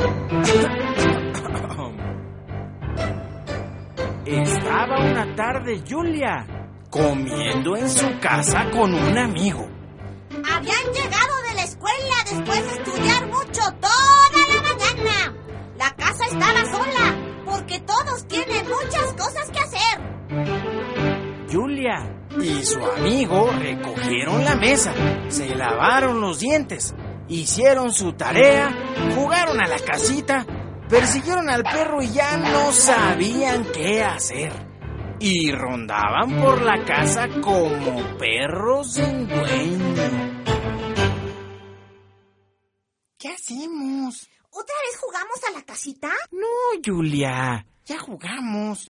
Estaba una tarde Julia comiendo en su casa con un amigo. Habían llegado de la escuela después de estudiar mucho toda la mañana. La casa estaba sola porque todos tienen muchas cosas que hacer. Julia y su amigo recogieron la mesa, se lavaron los dientes, hicieron su tarea, jugaron a la casita, persiguieron al perro y ya no sabían qué hacer. Y rondaban por la casa como perros sin dueño. ¿Qué hacemos? ¿Otra vez jugamos a la casita? No, Julia, ya jugamos.